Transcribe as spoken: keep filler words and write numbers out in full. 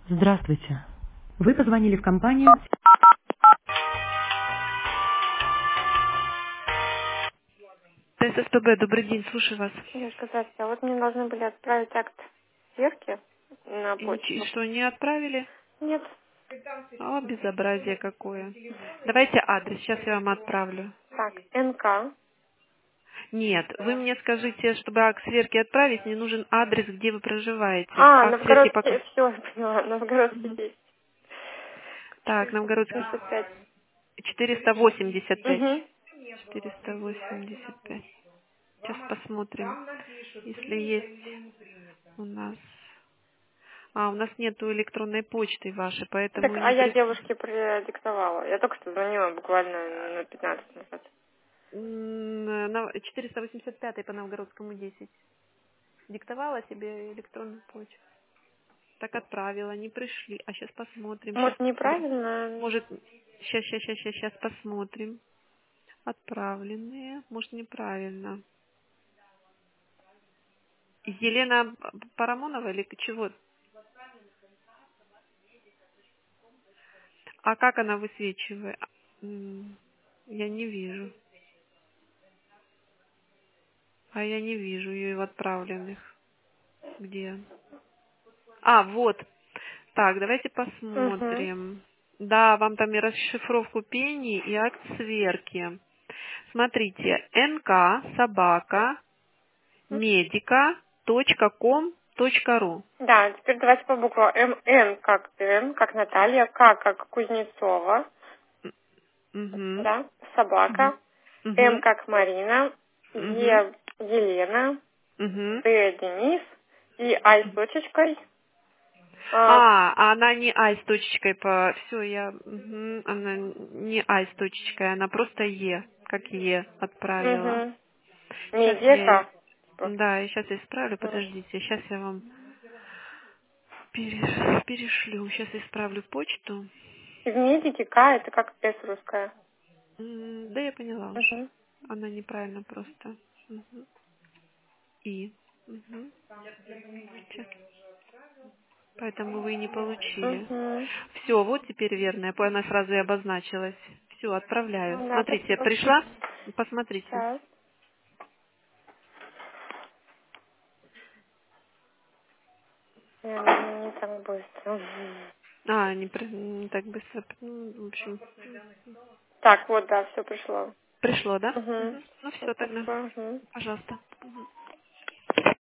Здравствуйте. Вы позвонили в компанию. ТССПБ, добрый день, слушаю вас. Девушка, здравствуйте. А вот мне должны были отправить акт сверки на И, нич- и почту. что, не отправили? Нет. О, безобразие какое. Давайте адрес, сейчас я вам отправлю. Так, НК. Нет, вы мне скажите, чтобы акт сверки отправить, мне нужен адрес, где вы проживаете. А, Акт сверки Новгородский, пока... все, я поняла, Новгородский Мгм. десять. Так, Новгородский семьдесят пять. четыреста восемьдесят пять. Угу. четыреста восемьдесят пять. Сейчас посмотрим, если есть у нас... А, у нас нету электронной почты вашей, Так, поэтому а не я при... девушке продиктовала. Я только что звонила буквально на пятнадцать назад. М, на четыреста восемьдесят пять по Новгородскому десять. Диктовала тебе электронную почту. Так отправила, не пришли. А сейчас посмотрим. Сейчас, Может, неправильно? может, сейчас, сейчас, сейчас, сейчас, сейчас посмотрим. Отправленные. Может, неправильно. Елена Парамонова или чего? А как она высвечивает? М, Я не вижу. А я не вижу ее в отправленных. Где? А, вот. Так, давайте Угу. посмотрим. Да, вам там и расшифровку пени, и акт сверки. Смотрите, нк собака медика точка ком точка ру. Да, теперь давайте по буквам. М, Н как Н, как Наталья, К как Кузнецова, Угу. да, собака, М Угу. как Марина, Угу. Е Елена, Угу. Д Денис и Ай с точечкой. А, А, а она не ай с точечкой по... Все, я... мгм, она не ай с точечкой, она просто е, как е отправила. угу. Сейчас я... Медика. Да, я сейчас исправлю, Мгм. подождите. Сейчас я вам переш- перешлю. Сейчас исправлю почту. В медике К это как С русская. М, Да я поняла уже. Угу. Она неправильно просто. Мгм. И. Мгм. Щас. Поэтому вы и не получили. Угу. Все, вот теперь верно. Она сразу и обозначилась. Все, отправляю. Ну да, Смотрите, спасибо. пришла? Посмотрите. Сейчас. Не, не так быстро. А, не, при- не так быстро. Ну, в общем, Так, вот, да, все пришло. пришло, да? Угу. Мгм. Ну все тогда. Спасибо. Угу. Пожалуйста. Мгм.